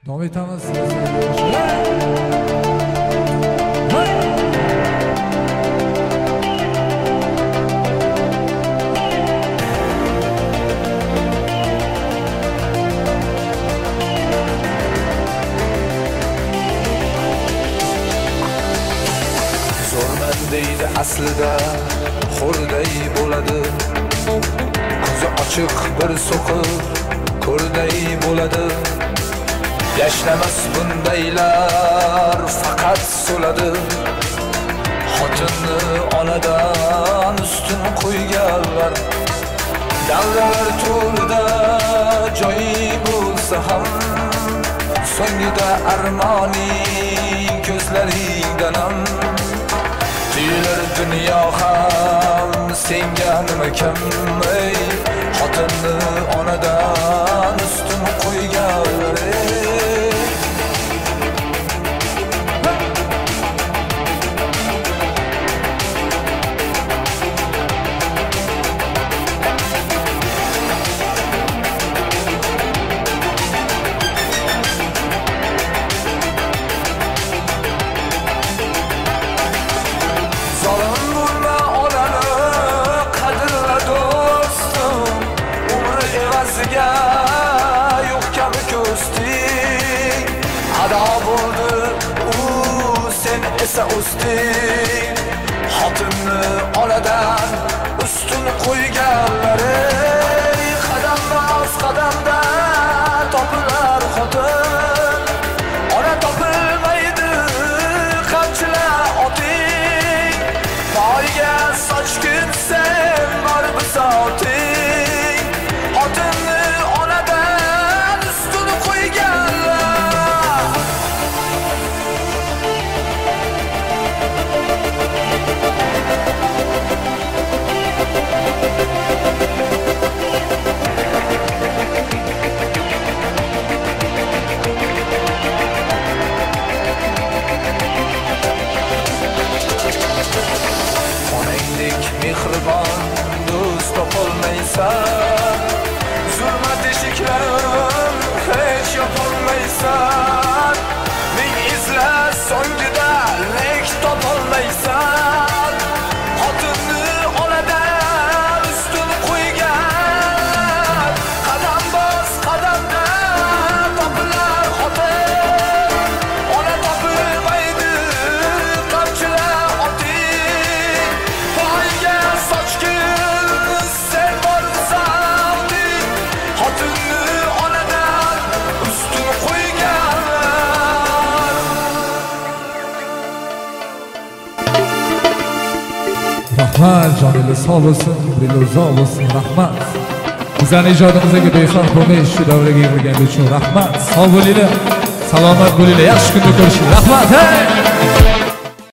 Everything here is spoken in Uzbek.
davom etamiz. Zo'rman deydi aslida xo'rday bo'ladi, ko'zi ochiq bir so'qir ko'rday bo'ladi. Yashlamas bundaylar faqat so'ladi, xotinni onadan ustun qo'yganlar. Davralar to'rida joyi bo'lsa ham, so'ngida armoning ko'zlaringdan ham tuyular dunyo ham senga nima kam. Xotinni onadan ustun qo'yganlar. Yo'q kabi ko'sting, ado bo'ldi u sen esa o'sting. Xotinni onadan ustun qo'yganlari, qadammas qadamda topilar xotin. Ona topilmaydi qamchilar oting, poyga sochgin sen bor bisoting. Xotinni onadan ustun qo'yganlar. Onangdek mehribon do'st topolmaysan, zulmat eshiklarim hech yopolmaysan. Ming izlar so'ngida lek topolmaysan. Xotinni onadan ustun qo'ygan, qadam bos qadamda topilar xotin. Ona topilmaydi qamchilar oting, poyga sochgin sen bor bisoting. Xotinni onadan ustun qo'yganlar. Rahmat, joninglar sog' bo'lsin, umringiz uzoq bo'lsin. Rahmat. Bizning ijodimizga befarq bo'lmay shu davraga yig'ilganingiz uchun rahmat. Sog' bo'linglar, salomat bo'linglar, yaxshi kunda ko'rishing. Rahmat. Hey!